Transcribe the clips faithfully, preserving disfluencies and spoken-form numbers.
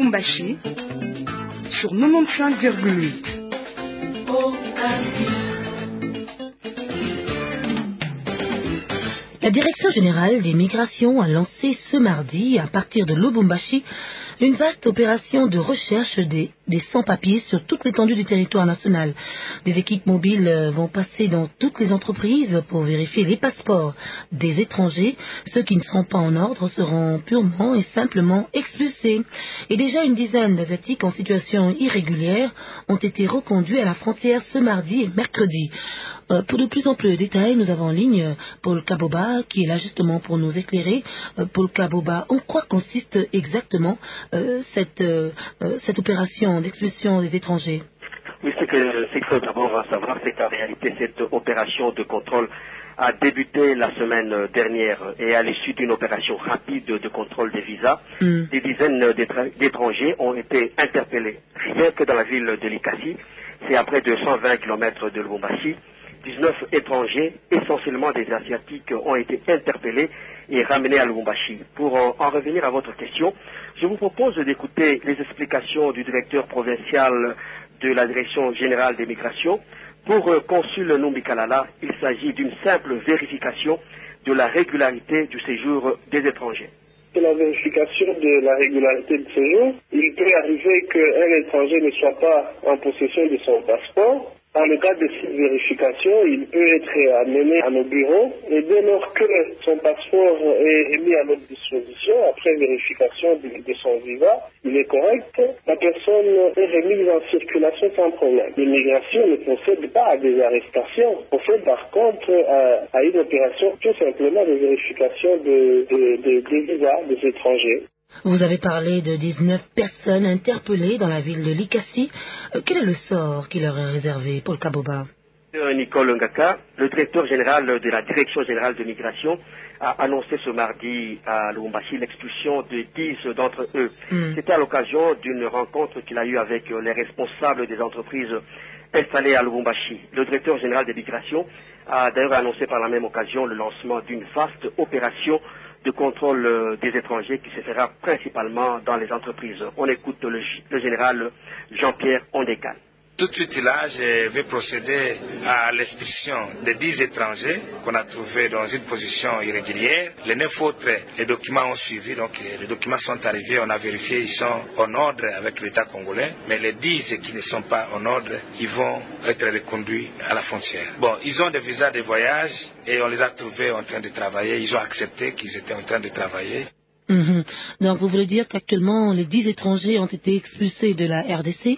Lubumbashi sur quatre-vingt-quinze virgule huit. La Direction générale des migrations a lancé ce mardi, à partir de Lubumbashi, une vaste opération de recherche des, des sans-papiers sur toute l'étendue du territoire national. Des équipes mobiles vont passer dans toutes les entreprises pour vérifier les passeports des étrangers. Ceux qui ne seront pas en ordre seront purement et simplement expulsés. Et déjà une dizaine d'Asiatiques en situation irrégulière ont été reconduits à la frontière ce mardi et mercredi. Euh, pour de plus amples détails, nous avons en ligne Paul Kaboba qui est là justement pour nous éclairer. Euh, Paul Kaboba, en quoi consiste exactement euh, cette, euh, cette opération d'expulsion des étrangers? Oui, ce que c'est qu'il faut d'abord savoir, c'est qu'en réalité, cette opération de contrôle a débuté la semaine dernière et à l'issue d'une opération rapide de contrôle des visas, mm. des dizaines d'étrangers ont été interpellés. Rien que dans la ville de Likasi, c'est à près de cent vingt kilomètres de Lubumbashi, dix-neuf étrangers, essentiellement des Asiatiques, ont été interpellés et ramenés à Lubumbashi. Pour en, en revenir à votre question, je vous propose d'écouter les explications du directeur provincial de la Direction générale des migrations. Pour euh, consul Numbi Kalala, il s'agit d'une simple vérification de la régularité du séjour des étrangers. C'est la vérification de la régularité du séjour. Il peut arriver qu'un étranger ne soit pas en possession de son passeport. Dans le cadre de cette vérification, il peut être amené à nos bureaux et dès lors que son passeport est mis à notre disposition, après vérification de, de son visa, il est correct, la personne est remise en circulation sans problème. L'immigration ne procède pas à des arrestations, procède par contre à, à une opération tout simplement de vérification de, de, de, de visas des étrangers. Vous avez parlé de dix-neuf personnes interpellées dans la ville de Likasi. Euh, quel est le sort qui leur est réservé, Paul Kaboba? Nicole Ngaka, le directeur général de la Direction générale de migration, a annoncé ce mardi à Lubumbashi l'expulsion de dix d'entre eux. Mm. C'était à l'occasion d'une rencontre qu'il a eue avec les responsables des entreprises installées à Lubumbashi. Le directeur général de migration a d'ailleurs annoncé par la même occasion le lancement d'une vaste opération de contrôle des étrangers qui se fera principalement dans les entreprises. On écoute le, le général Jean-Pierre Ondékan. Tout de suite là, je vais procéder à l'expulsion de dix étrangers qu'on a trouvés dans une position irrégulière. Les neuf autres, les documents ont suivi, donc les documents sont arrivés, on a vérifié, ils sont en ordre avec l'État congolais. Mais les dix qui ne sont pas en ordre, ils vont être reconduits à la frontière. Bon, ils ont des visas de voyage et on les a trouvés en train de travailler. Ils ont accepté qu'ils étaient en train de travailler. Mmh. Donc vous voulez dire qu'actuellement les dix étrangers ont été expulsés de la R D C?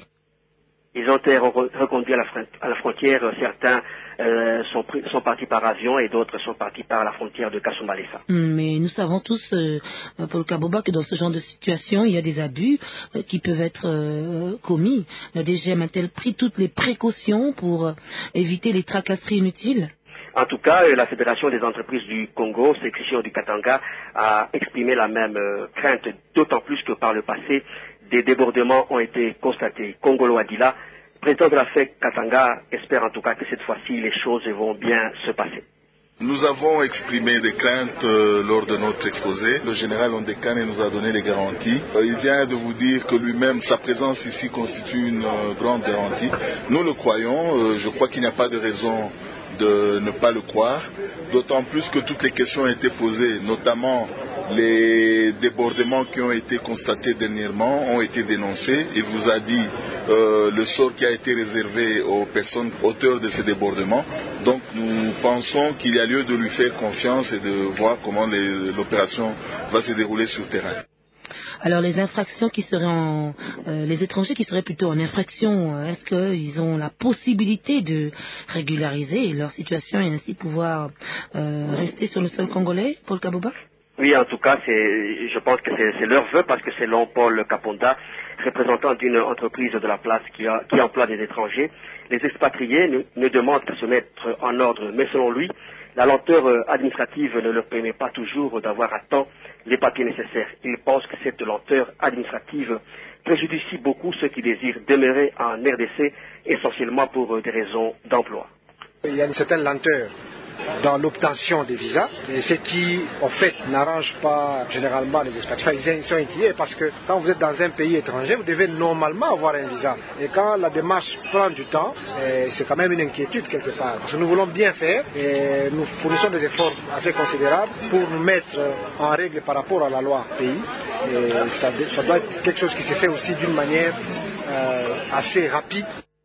Ils ont été reconduits à la, à la frontière. Certains euh, sont, pris, sont partis par avion et d'autres sont partis par la frontière de Kasumbalesa. Mais nous savons tous, euh, Paul Kaboba, que dans ce genre de situation, il y a des abus euh, qui peuvent être euh, commis. Le D G M a-t-elle pris toutes les précautions pour euh, éviter les tracasseries inutiles? En tout cas, euh, la Fédération des entreprises du Congo, section du Katanga, a exprimé la même euh, crainte, d'autant plus que par le passé, des débordements ont été constatés. Kongolo Adila, président de la F E C Katanga, espère en tout cas que cette fois-ci les choses vont bien se passer. Nous avons exprimé des craintes euh, lors de notre exposé. Le général Ondekane nous a donné des garanties. Euh, il vient de vous dire que lui-même, sa présence ici constitue une euh, grande garantie. Nous le croyons. Euh, je crois qu'il n'y a pas de raison de ne pas le croire. D'autant plus que toutes les questions ont été posées, notamment les débordements qui ont été constatés dernièrement ont été dénoncés. Il vous a dit euh, le sort qui a été réservé aux personnes auteurs de ces débordements. Donc nous pensons qu'il y a lieu de lui faire confiance et de voir comment les, l'opération va se dérouler sur le terrain. Alors les infractions qui seraient en, euh, les étrangers qui seraient plutôt en infraction, euh, est-ce qu'ils ont la possibilité de régulariser leur situation et ainsi pouvoir euh, rester sur le sol congolais, Paul Kaboba? Oui, en tout cas, c'est, je pense que c'est, c'est leur vœu parce que selon Paul Kaponda, représentant d'une entreprise de la place qui, a, qui emploie des étrangers, les expatriés ne, ne demandent qu'à se mettre en ordre. Mais selon lui, la lenteur administrative ne leur permet pas toujours d'avoir à temps les papiers nécessaires. Il pense que cette lenteur administrative préjudicie beaucoup ceux qui désirent demeurer en R D C, essentiellement pour des raisons d'emploi. Il y a une certaine lenteur dans l'obtention des visas, et ce qui, en fait, n'arrange pas généralement les expatriés. Enfin, ils sont inquiets parce que quand vous êtes dans un pays étranger, vous devez normalement avoir un visa. Et quand la démarche prend du temps, c'est quand même une inquiétude quelque part. Parce que nous voulons bien faire et nous fournissons des efforts assez considérables pour nous mettre en règle par rapport à la loi pays. Et ça, ça doit être quelque chose qui se fait aussi d'une manière euh, assez rapide.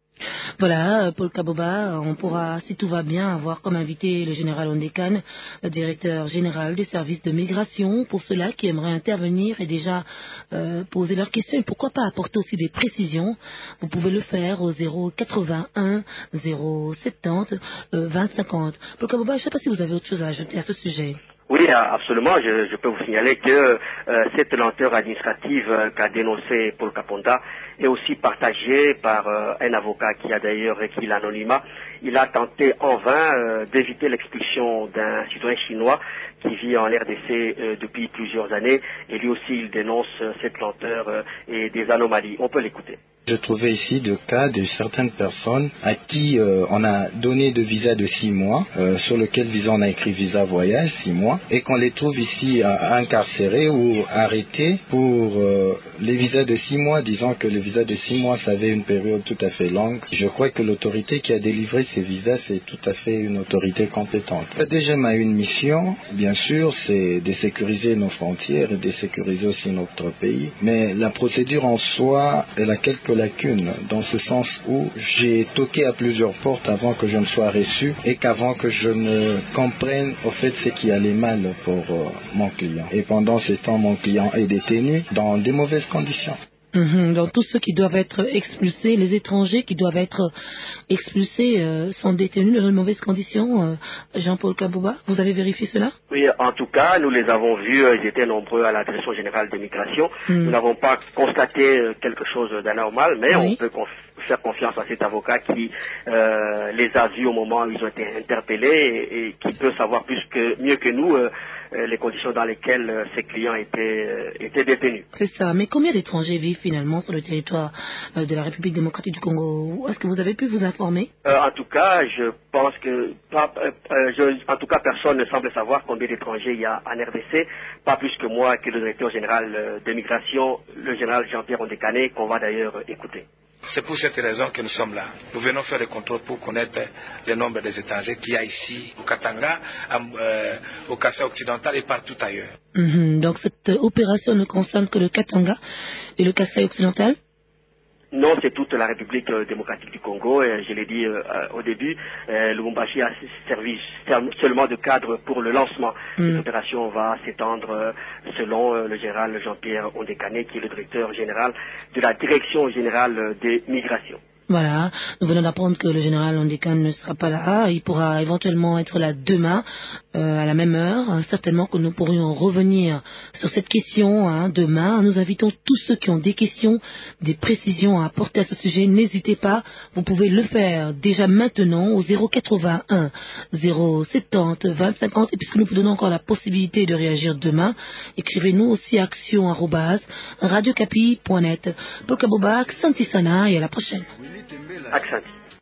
Voilà, Paul Kaboba, on pourra, si tout va bien, avoir comme invité le général Ondekane, le directeur général des services de migration, pour ceux-là qui aimeraient intervenir et déjà euh, poser leurs questions. Et pourquoi pas apporter aussi des précisions. Vous pouvez le faire au zéro quatre-vingt-un zéro soixante-dix euh, vingt cinquante. Paul Kaboba, je ne sais pas si vous avez autre chose à ajouter à ce sujet. Oui, absolument. Je, je peux vous signaler que euh, cette lenteur administrative euh, qu'a dénoncé Paul Kaponda est aussi partagée par euh, un avocat qui a d'ailleurs requis l'anonymat. Il a tenté en vain euh, d'éviter l'expulsion d'un citoyen chinois qui vit en R D C euh, depuis plusieurs années. Et lui aussi, il dénonce euh, cette lenteur euh, et des anomalies. On peut l'écouter. Je trouvais ici de cas de certaines personnes à qui euh, on a donné de visa de six mois, euh, sur lequel visa on a écrit visa voyage six mois, et qu'on les trouve ici euh, incarcérés ou arrêtés pour euh, les visas de six mois, disant que le visa de six mois ça avait une période tout à fait longue. Je crois que l'autorité qui a délivré ces visas c'est tout à fait une autorité compétente. La D G M a une mission, bien sûr, c'est de sécuriser nos frontières et de sécuriser aussi notre pays, mais la procédure en soi, elle a quelques lacune, dans ce sens où j'ai toqué à plusieurs portes avant que je ne sois reçu et qu'avant que je ne comprenne au fait ce qui allait mal pour euh, mon client. Et pendant ce temps, mon client est détenu dans de mauvaises conditions. Mmh, donc tous ceux qui doivent être expulsés, les étrangers qui doivent être expulsés euh, sont détenus dans de mauvaises conditions. Euh, Jean-Paul Kaboba, vous avez vérifié cela? Oui, en tout cas, nous les avons vus, ils étaient nombreux à la Direction générale de migration. Mmh. Nous n'avons pas constaté quelque chose d'anormal, mais oui. on peut conf- faire confiance à cet avocat qui euh, les a vus au moment où ils ont été interpellés et, et qui peut savoir plus que mieux que nous euh, les conditions dans lesquelles euh, ces clients étaient, euh, étaient détenus. C'est ça. Mais combien d'étrangers vivent finalement sur le territoire euh, de la République démocratique du Congo? Est-ce que vous avez pu vous informer? euh, En tout cas, je pense que pas, euh, je, en tout cas, personne ne semble savoir combien d'étrangers il y a en R D C, pas plus que moi, que le directeur général de migration, le général Jean-Pierre Ondekane, qu'on va d'ailleurs écouter. C'est pour cette raison que nous sommes là. Nous venons faire des contrôles pour connaître le nombre des étrangers qu'il y a ici, au Katanga, euh, au Kassai occidental et partout ailleurs. Mmh, donc cette opération ne concerne que le Katanga et le Kassai occidental? Non, c'est toute la République euh, démocratique du Congo. Et je l'ai dit euh, au début, euh, Lubumbashi a servi seulement de cadre pour le lancement. Mm. Cette opération va s'étendre euh, selon euh, le général Jean-Pierre Ondekane, qui est le directeur général de la Direction générale des migrations. Voilà, nous venons d'apprendre que le général Ondekane ne sera pas là. Il pourra éventuellement être là demain euh, à la même heure. Hein, certainement que nous pourrions revenir sur cette question hein, demain. Nous invitons tous ceux qui ont des questions, des précisions à apporter à ce sujet. N'hésitez pas, vous pouvez le faire déjà maintenant au zéro quatre-vingt-un zéro soixante-dix vingt cinquante. Et puisque nous vous donnons encore la possibilité de réagir demain, écrivez-nous aussi action arobase radiocapi point net. Paul Kaboba, Accent Sana et à la prochaine. Accent.